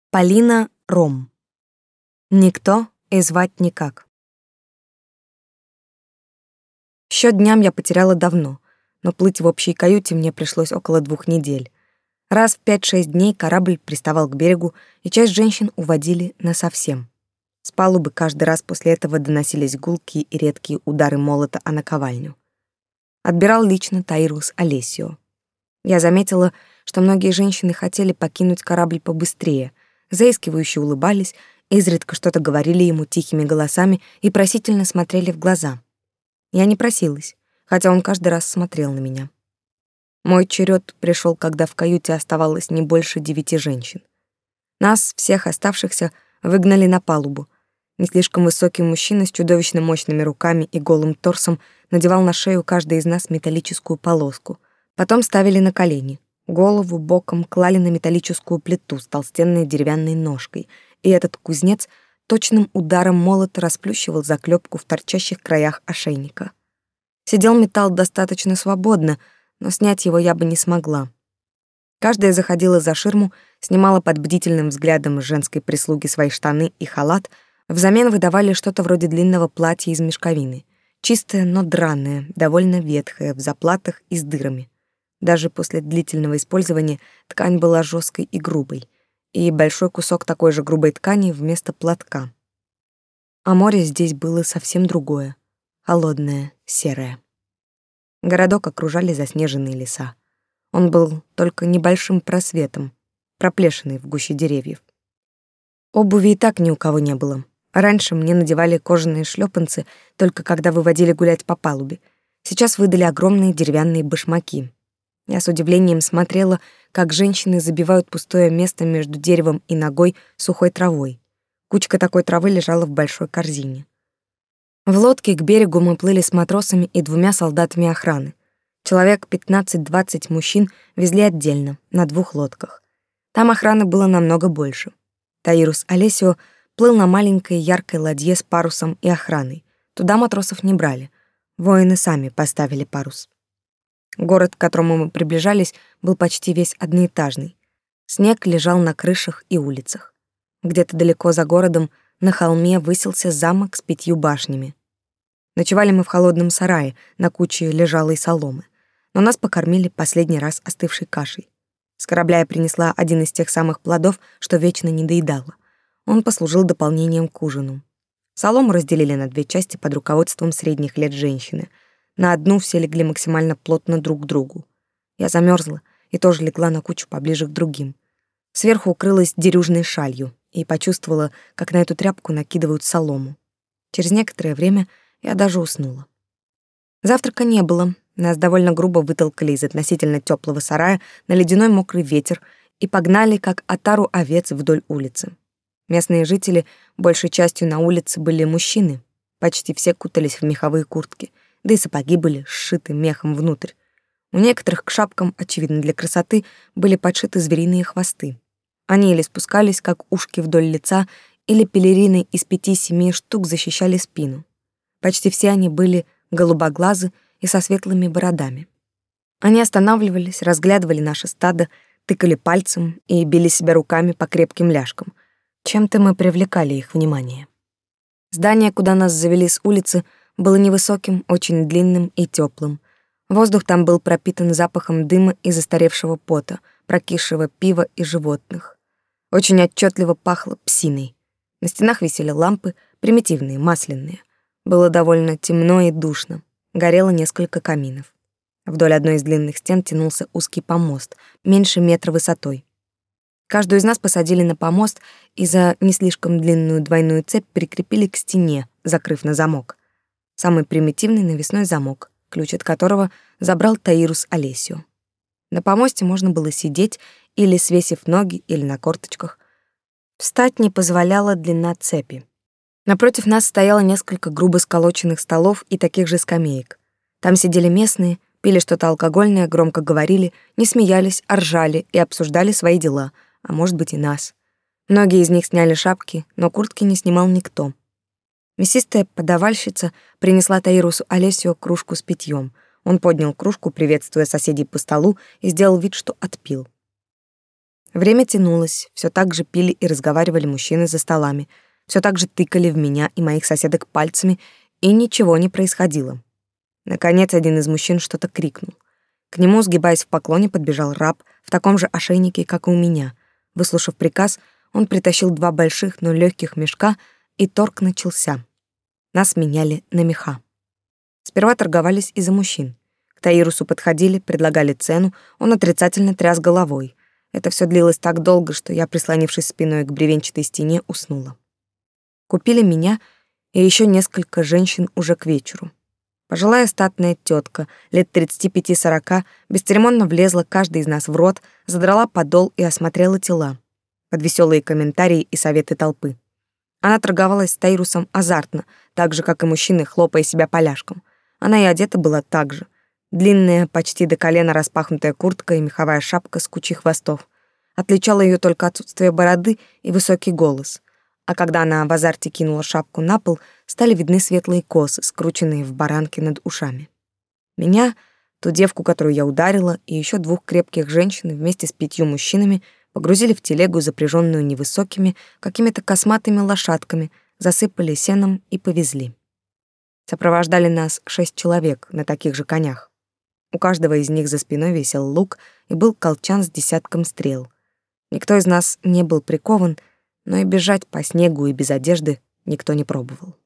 Полина Ром. Никто и звать никак. Счёт дням я потеряла давно, но плыть в общей каюте мне пришлось около 2 недель. Раз в 5-6 дней корабль приставал к берегу, и часть женщин уводили насовсем. С палубы каждый раз после этого доносились гулкие и редкие удары молота о наковальню. Отбирал лично Таирус Олесио. Я заметила, что многие женщины хотели покинуть корабль побыстрее, заискивающе улыбались, изредка что-то говорили ему тихими голосами и просительно смотрели в глаза. Я не просилась, хотя он каждый раз смотрел на меня. Мой черед пришел, когда в каюте оставалось не больше 9 женщин. Нас, всех оставшихся, выгнали на палубу. Не слишком высокий мужчина с чудовищно мощными руками и голым торсом надевал на шею каждой из нас металлическую полоску. Потом ставили на колени. Голову боком клали на металлическую плиту с толстенной деревянной ножкой, и этот кузнец точным ударом молота расплющивал заклепку в торчащих краях ошейника. Сидел металл достаточно свободно, но снять его я бы не смогла. Каждая заходила за ширму, снимала под бдительным взглядом женской прислуги свои штаны и халат, взамен выдавали что-то вроде длинного платья из мешковины. Чистое, но драное, довольно ветхое, в заплатах и с дырами. Даже после длительного использования ткань была жесткой и грубой, и большой кусок такой же грубой ткани вместо платка. А море здесь было совсем другое, холодное, серое. Городок окружали заснеженные леса. Он был только небольшим просветом, проплешиной в гуще деревьев. Обуви и так ни у кого не было. Раньше мне надевали кожаные шлёпанцы только когда выводили гулять по палубе. Сейчас выдали огромные деревянные башмаки. Я с удивлением смотрела, как женщины забивают пустое место между деревом и ногой сухой травой. Кучка такой травы лежала в большой корзине. В лодке к берегу мы плыли с матросами и 2 солдатами охраны. Человек 15-20 мужчин везли отдельно, на 2 лодках. Там охраны было намного больше. Таирус Олесио плыл на маленькой яркой ладье с парусом и охраной. Туда матросов не брали. Воины сами поставили парус. Город, к которому мы приближались, был почти весь одноэтажный. Снег лежал на крышах и улицах. Где-то далеко за городом на холме высился замок с 5 башнями. Ночевали мы в холодном сарае на куче лежалой соломы, но нас покормили последний раз остывшей кашей. С корабля я принесла один из тех самых плодов, что вечно не доедала. Он послужил дополнением к ужину. Солому разделили на 2 части под руководством средних лет женщины. На одну все легли максимально плотно друг к другу. Я замерзла и тоже легла на кучу поближе к другим. Сверху укрылась дерюжной шалью и почувствовала, как на эту тряпку накидывают солому. Через некоторое время я даже уснула. Завтрака не было. Нас довольно грубо вытолкали из относительно теплого сарая на ледяной мокрый ветер и погнали, как отару овец, вдоль улицы. Местные жители, большей частью на улице, были мужчины. Почти все кутались в меховые куртки, да и сапоги были сшиты мехом внутрь. У некоторых к шапкам, очевидно для красоты, были подшиты звериные хвосты. Они или спускались, как ушки вдоль лица, или пелерины из 5-7 штук защищали спину. Почти все они были голубоглазы и со светлыми бородами. Они останавливались, разглядывали наше стадо, тыкали пальцем и били себя руками по крепким ляжкам. Чем-то мы привлекали их внимание. Здание, куда нас завели с улицы, было невысоким, очень длинным и теплым. Воздух там был пропитан запахом дыма и застаревшего пота, прокисшего пива и животных. Очень отчетливо пахло псиной. На стенах висели лампы, примитивные, масляные. Было довольно темно и душно. Горело несколько каминов. Вдоль одной из длинных стен тянулся узкий помост, меньше метра высотой. Каждую из нас посадили на помост и за не слишком длинную двойную цепь прикрепили к стене, закрыв на замок. Самый примитивный навесной замок, ключ от которого забрал Таирус Олесио. На помосте можно было сидеть или свесив ноги, или на корточках. Встать не позволяла длина цепи. Напротив нас стояло несколько грубо сколоченных столов и таких же скамеек. Там сидели местные, пили что-то алкогольное, громко говорили, не смеялись, а ржали и обсуждали свои дела, а может быть и нас. Многие из них сняли шапки, но куртки не снимал никто. Мясистая подавальщица принесла Таирусу Олесио кружку с питьем. Он поднял кружку, приветствуя соседей по столу, и сделал вид, что отпил. Время тянулось, все так же пили и разговаривали мужчины за столами, все так же тыкали в меня и моих соседок пальцами, и ничего не происходило. Наконец, один из мужчин что-то крикнул. К нему, сгибаясь в поклоне, подбежал раб в таком же ошейнике, как и у меня. Выслушав приказ, он притащил 2 больших, но легких мешка, и торг начался. Нас меняли на меха. Сперва торговались из-за мужчин. К Таирусу подходили, предлагали цену, он отрицательно тряс головой. Это все длилось так долго, что я, прислонившись спиной к бревенчатой стене, уснула. Купили меня и еще несколько женщин уже к вечеру. Пожилая статная тетка, лет 35-40, бесцеремонно влезла каждый из нас в рот, задрала подол и осмотрела тела. Под веселые комментарии и советы толпы. Она торговалась с Таирусом азартно, так же, как и мужчины, хлопая себя поляшком. Она и одета была так же. Длинная, почти до колена распахнутая куртка и меховая шапка с кучей хвостов. Отличало ее только отсутствие бороды и высокий голос. А когда она в азарте кинула шапку на пол, стали видны светлые косы, скрученные в баранки над ушами. Меня, ту девку, которую я ударила, и еще 2 крепких женщин вместе с 5 мужчинами погрузили в телегу, запряженную невысокими, какими-то косматыми лошадками, засыпали сеном и повезли. Сопровождали нас 6 человек на таких же конях. У каждого из них за спиной висел лук и был колчан с десятком стрел. Никто из нас не был прикован, но и бежать по снегу и без одежды никто не пробовал.